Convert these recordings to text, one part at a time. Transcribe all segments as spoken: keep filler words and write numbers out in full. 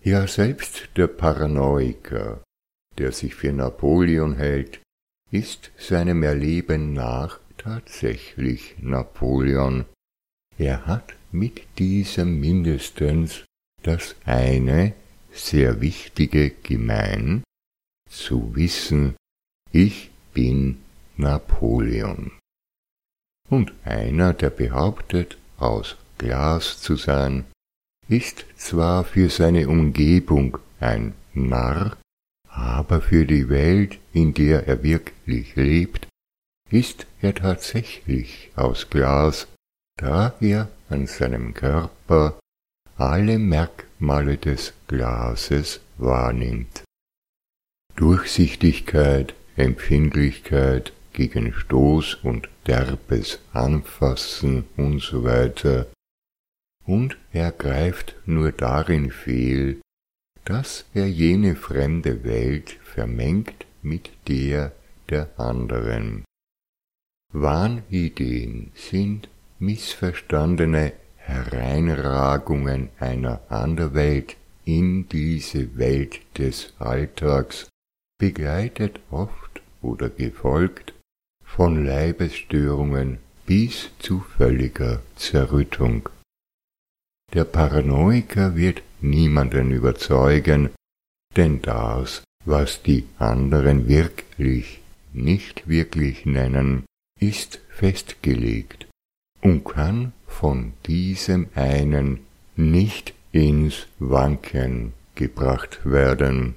Ja, selbst der Paranoiker, der sich für Napoleon hält, ist seinem Erleben nach tatsächlich Napoleon. Er hat mit diesem mindestens das eine sehr wichtige gemein, zu wissen, ich bin Napoleon. Und einer, der behauptet, aus Glas zu sein, ist zwar für seine Umgebung ein Narr, aber für die Welt, in der er wirklich lebt, ist er tatsächlich aus Glas, da er an seinem Körper alle Merkmale des Glases wahrnimmt. Durchsichtigkeit, Empfindlichkeit gegen Stoß und derbes Anfassen und so weiter, und er greift nur darin fehl, dass er jene fremde Welt vermengt mit der der anderen. Wahnideen sind missverstandene Hereinragungen einer Anderwelt in diese Welt des Alltags, begleitet oft oder gefolgt von Leibesstörungen bis zu völliger Zerrüttung. Der Paranoiker wird niemanden überzeugen, denn das, was die anderen wirklich nicht wirklich nennen, ist festgelegt und kann von diesem einen nicht ins Wanken gebracht werden.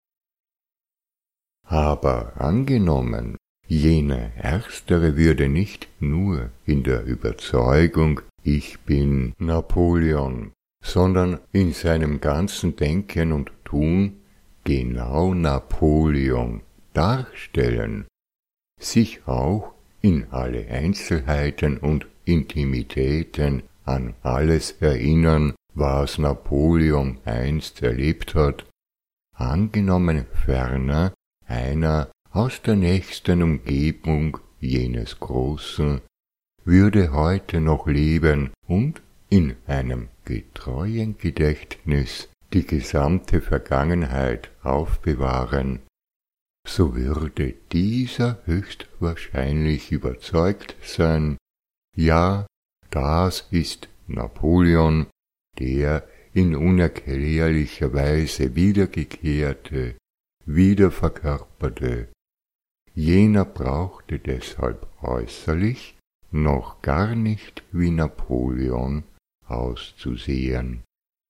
Aber angenommen, jener Erstere würde nicht nur in der Überzeugung, ich bin Napoleon, sondern in seinem ganzen Denken und Tun genau Napoleon darstellen, sich auch in alle Einzelheiten und Intimitäten an alles erinnern, was Napoleon einst erlebt hat, angenommen ferner einer aus der nächsten Umgebung jenes Großen, würde heute noch leben und in einem getreuen Gedächtnis die gesamte Vergangenheit aufbewahren, so würde dieser höchstwahrscheinlich überzeugt sein, ja, das ist Napoleon, der in unerklärlicher Weise wiedergekehrte, wiederverkörperte. Jener brauchte deshalb äußerlich noch gar nicht wie Napoleon auszusehen.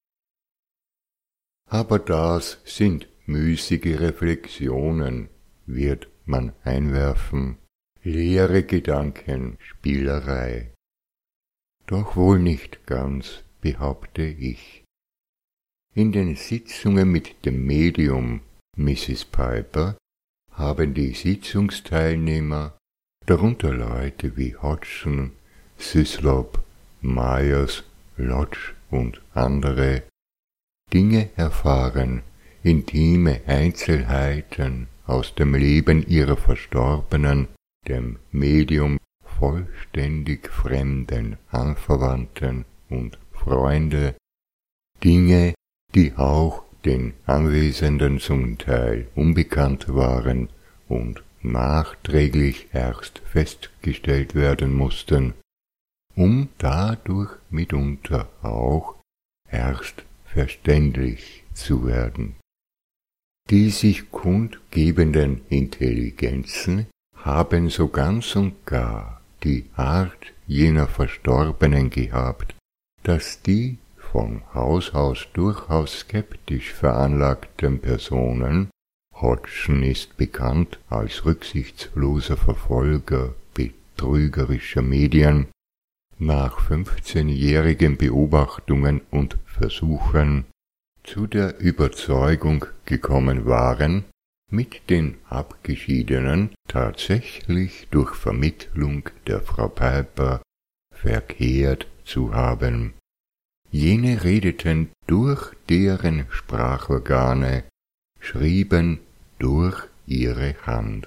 Aber das sind müßige Reflexionen, wird man einwerfen, leere Gedanken, Spielerei. Doch wohl nicht ganz, behaupte ich. In den Sitzungen mit dem Medium Misses Piper haben die Sitzungsteilnehmer, darunter Leute wie Hodgson, Syslop, Myers, Lodge und andere, Dinge erfahren, intime Einzelheiten aus dem Leben ihrer Verstorbenen, dem Medium vollständig fremden Anverwandten und Freunde, Dinge, die auch den Anwesenden zum Teil unbekannt waren und nachträglich erst festgestellt werden mussten, um dadurch mitunter auch erst verständlich zu werden. Die sich kundgebenden Intelligenzen haben so ganz und gar die Art jener Verstorbenen gehabt, dass die von Haus aus durchaus skeptisch veranlagten Personen, Hodgson ist bekannt als rücksichtsloser Verfolger betrügerischer Medien, nach fünfzehnjährigen Beobachtungen und Versuchen zu der Überzeugung gekommen waren, mit den Abgeschiedenen tatsächlich durch Vermittlung der Frau Piper verkehrt zu haben. Jene redeten durch deren Sprachorgane, schrieben durch ihre Hand.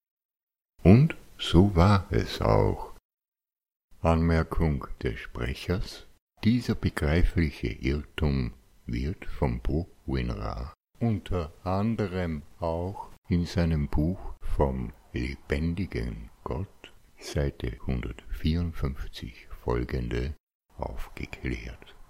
Und so war es auch. Anmerkung des Sprechers: Dieser begreifliche Irrtum wird vom Buch Winrah unter anderem auch in seinem Buch vom lebendigen Gott, Seite hundertvierundfünfzig folgende, aufgeklärt.